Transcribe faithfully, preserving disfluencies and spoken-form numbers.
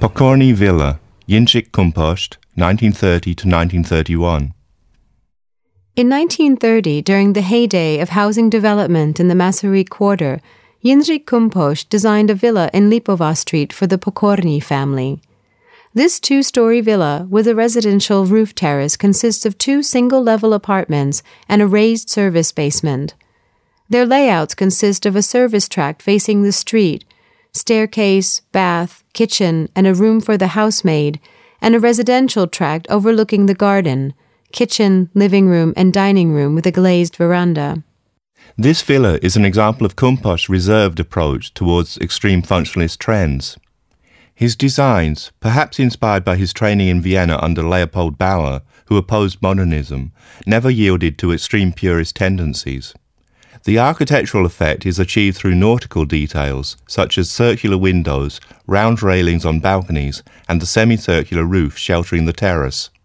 Pokorny Villa, Jindřich Kumpost, nineteen thirty to nineteen thirty-one. In nineteen thirty, during the heyday of housing development in the Masaryk quarter, Jindřich Kumpost designed a villa in Lipova Street for the Pokorny family. This two-story villa with a residential roof terrace consists of two single-level apartments and a raised service basement. Their layouts consist of a service tract facing the street, staircase, bath, kitchen, and a room for the housemaid, and a residential tract overlooking the garden, kitchen, living room, and dining room with a glazed veranda. This villa is an example of Kumpost's reserved approach towards extreme functionalist trends. His designs, perhaps inspired by his training in Vienna under Leopold Bauer, who opposed modernism, never yielded to extreme purist tendencies. The architectural effect is achieved through nautical details, such as circular windows, round railings on balconies, and the semicircular roof sheltering the terrace.